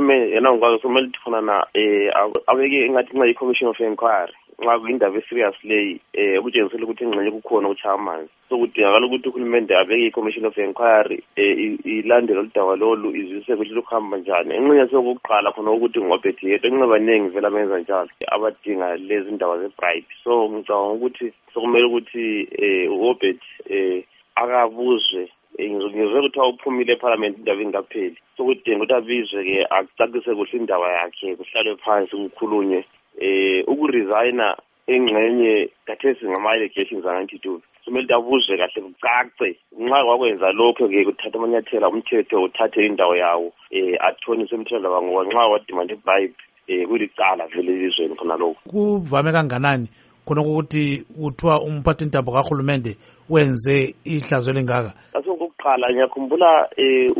uhulumeni yena ngikwazi kumele ukuthi khona na abeke engathi nxa i-commission of inquiry nxa kuyindaba eserious leyi okutshengisela ukuthi ingxenye kukhona ukutshaya amanzi so kudingakala ukuthi uhulumende abeke i-commission of inquiry ilandele udaba lolu izwise ukuthi lukuhamba njani. Enxenye sokuqala khona ukuthi ngobhethi yethu enxe baningi vele abenza njalo abadinga lezi ndaba ze-bribe. So ngicabanga ukuthi sokumele ukuthi ubhethi akabuzwe ngizwe kuthiwa uphumile eParliament indaba ingapheli so kudinga ukuthi abizwe-ke acacise kuhle indaba yakhe kuhlalwe phansi kukhulunywe ukuresigna engxenye kathesi ngama-allegations angantitulo kumele ukuthi abuzwe kahle kucace nxa kwakwenza lokho-ke kuthatha amanyathelo umthetho uthathe indawo yawo athonise emthethwandaba ngoba nxa wadimanda i-bribe kulicala vele elizweni khona lokho. Kuvame kanganani khonokho ukuthi kuthiwa umphathintambo kahulumende wenze ihlazo elingaka? Okokuqala ngiyakhumbula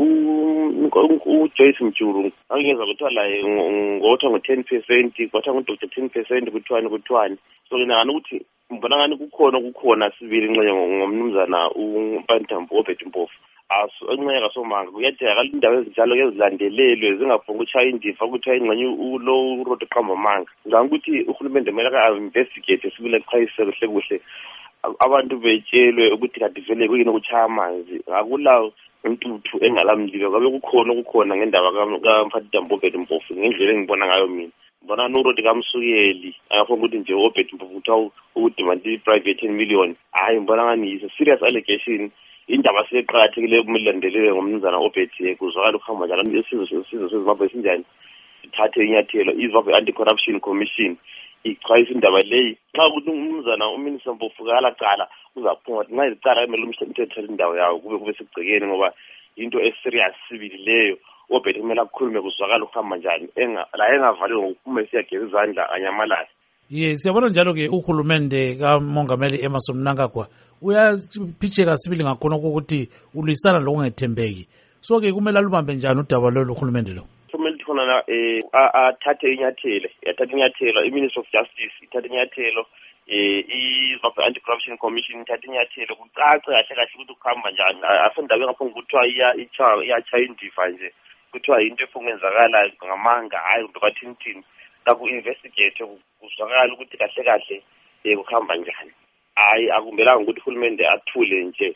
uJoyce Mjulu angeza kuthiwa laye ngotha ngo-10% kwathiwa ngo-Dr. 10% kuthiwani so ngingani ukuthi mbona ngani kukhona sibili nxenye ngomnumzana umphathintambo uBetty Mpofu enxenye kasomanga kuyadingakala indaba ezinjalo-ke ezilandelelwe zingaphonga utshaya indiva ukuthiwa ingxenye ulo uRodo Qambamanga. Ngicabanga ukuthi uhulumende kumele ka-investigate sibile kuchayise kuhle abantu betshelwe ukuthi kade vele kuyini ukutshaya amanzi akula intuthu engalamlilo kabe kukhona ngendaba kamphathintambo uBetty Mpofu ngendlela engibona ngayo mina. Mbona uRodo Kamsukeli angafuna ukuthi nje uBetty Mpofu kuthiwa ukudimanda i-private 10 million hayi mbona ngani is a serious allegation. Indaba seqakathekile kumele ilandelelwe ngomnumzana uBetty kuzwakala ukuhamba njalo isizwe seZimbabwe sinjani ithathe inyathelo iZimbabwe Anti-Corruption Commission ichwayisa indaba leyi nxa ukuthi umnumzana uMinister Mpofu kalacala uzaphuma nxa ilicala kumele umthetho indawo yawo kube segcekeni ngoba into eserious sibili leyo uBetty kumele akukhulume kuzwakala ukuhamba njani la engavalwe ngokuphuma esiyageza izandla anyamalala. Siyabona njalo-ke uhulumende kamongameli Emmerson Mnangagwa uyaphitsheka sibili ngakhona ukuthi ulwisana lokungethembeki so-ke kumele alubambe njani udaba lolu uhulumende lo? Kumele khona athathe inyathelo i-Minister of Justice ithathe inyathelo i-Zimbabwe Anti-Corruption Commission ithathe inyathelo kucace kahle ukuthi ukuhamba njani afendaba engaphambi kuthiwa iyatshaya indiva nje kuthiwa yinto efungenzakala ngamanga hayi kumbe bathini kaku-investigate kuzwakala ukuthi kahle kuhamba njani. Hayi akumelanga ukuthi uhulumende athule nje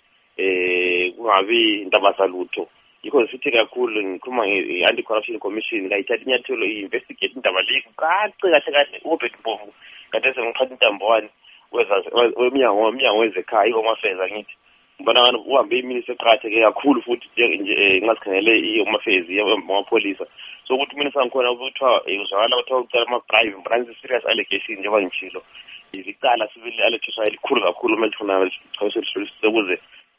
kungabi indaba zalutho. Yikho sithi kakhulu ngikhuluma nge-Anti-Corruption Commission kayithatha inyathelo i-investigate indaba leyi kucace kahle uBetty Mpofu kade sengiphathintambo wani wemnyango wezekhaya i-Home Affairs angithi mbona ngani uhambe iminister eqakatheke kakhulu futhi nje ngasikhangele i-Home Affairs yamapholisa so ukuthi minister ngikhona kuthiwa uzwakala kuthiwa ucala ama-bribe mbona serious allegation njengoba ngitshilo izicala sibili allegation elikhulu kakhulu kumele khona ukuze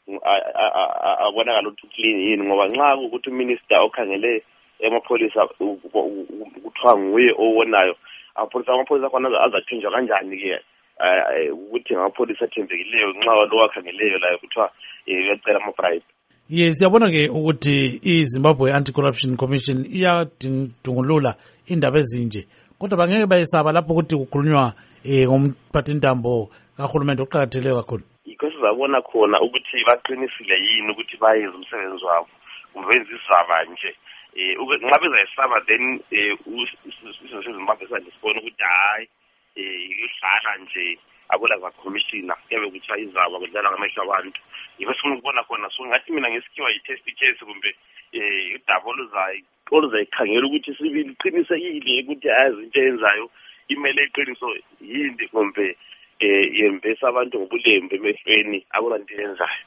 abonakala ukuthi clean yini ngoba nxa ukuthi uminister okhangele emapholisa kuthiwa nguye owonayo amapholisa khona azathenjwa kanjani-ke ukuthi ngamapholisa athembekileyo nxa lo wakhangeleyo layo kuthiwa uyacela ama-bribe. Siyabona-ke ukuthi i-Zimbabwe Anti-Corruption Commission iyadungulula indaba ezinje kodwa bangeke bayesaba lapho ukuthi kukhulunywa ngomphathintambo kahulumende oqakathekileyo kakhulu. Yikho sizabona khona ukuthi baqinisile yini ukuthi bayenze umsebenzi wabo kumbe benza isizaba nje nxa bezayisaba then isizwe seZimbabwe sisibona ukuthi hayi idlala nje akula za-commissioner kuyabe kuthiwa izaba kudlala ngamehlo abantu. Yikho sifuna ukubona khona so ngathi mina ngesikhiwa yi-test case kumbe udaba oluzayikhangela ukuthi sibili iqinisekile ukuthi ayazi into eyenzayo imele iqiniso yini kumbe yembesa abantu ngobulembu emehlweni akulanto eyenzayo.